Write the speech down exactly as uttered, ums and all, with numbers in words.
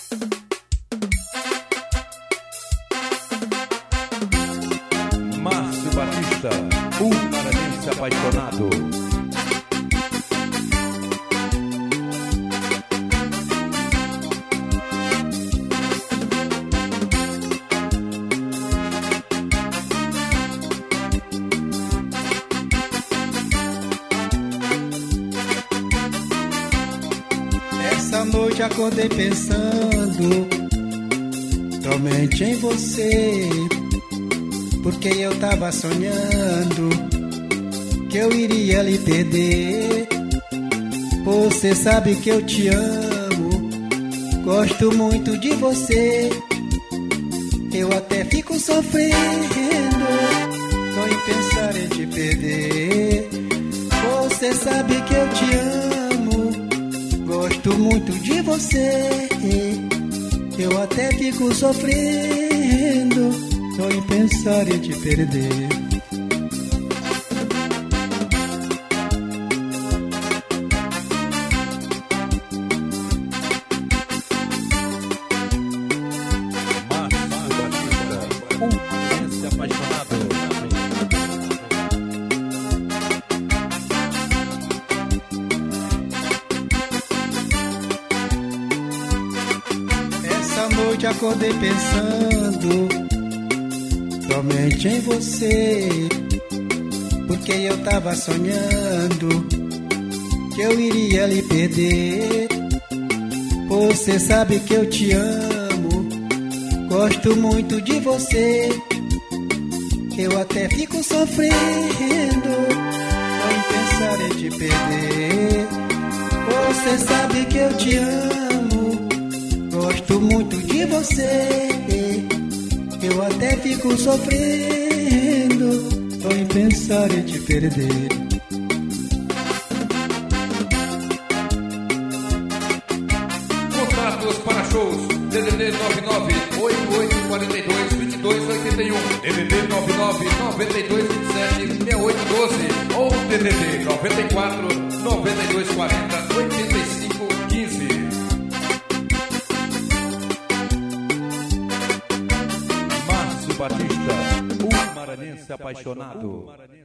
Márcio Batista, um maranhense apaixonado. Essa noite acordei pensando somente em você, porque eu tava sonhando que eu iria lhe perder. Você sabe que eu te amo, gosto muito de você. Eu até fico sofrendo só em pensar em te perder. Você sabe que eu te amo, gosto muito de você. Eu até fico sofrendo só em pensar em te perder. Essa noite acordei pensando somente em você, porque eu tava sonhando que eu iria lhe perder. Você sabe que eu te amo, gosto muito de você. Eu até fico sofrendo só em pensar em te perder. Você sabe que eu te amo, gosto muito de você. Eu até fico sofrendo só em pensar em te perder. Contatos para shows D D D nove nove oito oito quatro dois dois dois oito um, D D D nove nove nove dois dois sete seis oito um dois ou D D D nove quatro nove dois quatro zero oito cinco um cinco. Márcio Batista, um maranhense apaixonado.